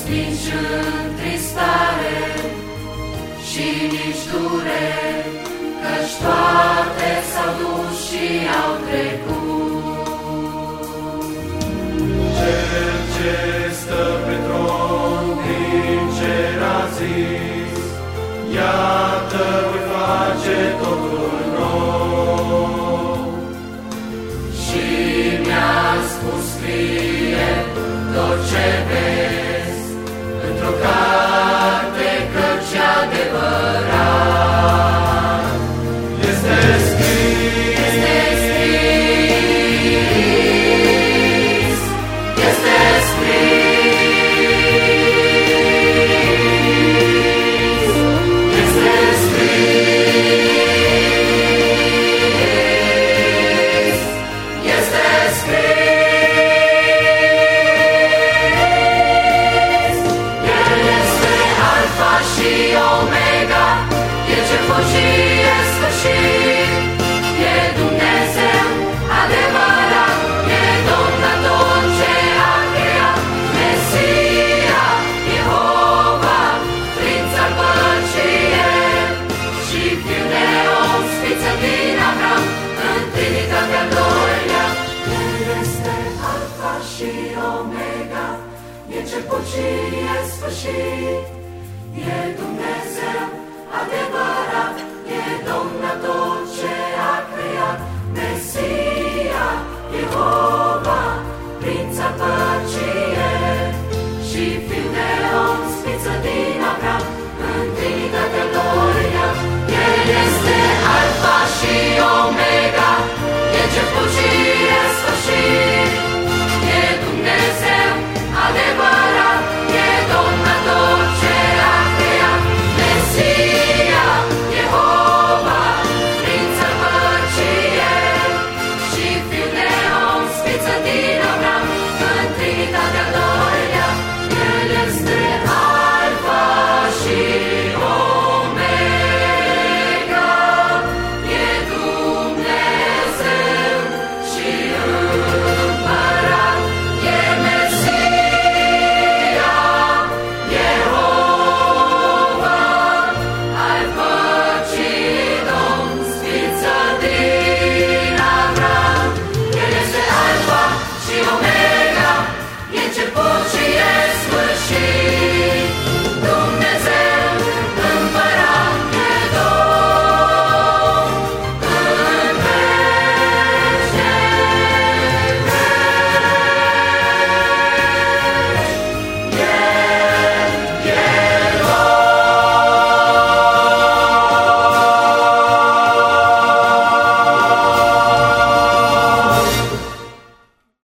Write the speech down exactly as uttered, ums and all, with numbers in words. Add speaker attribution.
Speaker 1: nici întristare și nici dureri, căci toate s-au dus și au trecut.
Speaker 2: Cel ce stă pe tron din cer a zis, iată voi face totul nou.
Speaker 1: Și mi-a spus scrie tot ce vezi într-o carte, căci e adevărat.
Speaker 2: Este scris,
Speaker 1: Este scris, este scris, este scris, este scris. El este Alfa și Omega, e început și e sfârșit. E Dumnezeu adevărat, e Domn la tot ce a creat. Mesia, Jehova, Prinț al păcii El, și Fiul de om, Sfință din Avram, în Trinitatea doilea. El este Alfa și Omega, e început și e sfârșit. E Dumnezeu